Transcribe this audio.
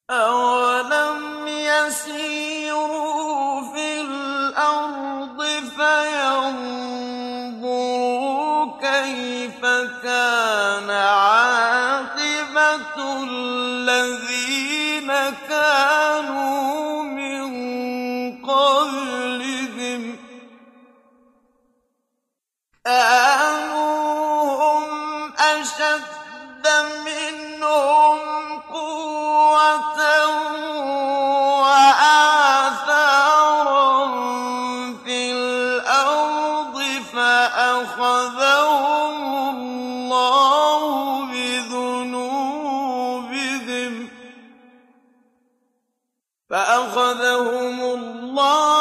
أَوَلَمْ يَسِيرُوا فِي الْأَرْضِ فَيَنظُرُوا كَيْفَ كَانَ عَاقِبَةُ الَّذِينَ كَانُوا مِن قَبْلِهِمْ ۚ كَانُوا هُمْ أَشَدَّ مِنْهُمْ قُوَّةً وَآثَارًا فِي الْأَرْضِ فَأَخَذَهُمُ اللَّهُ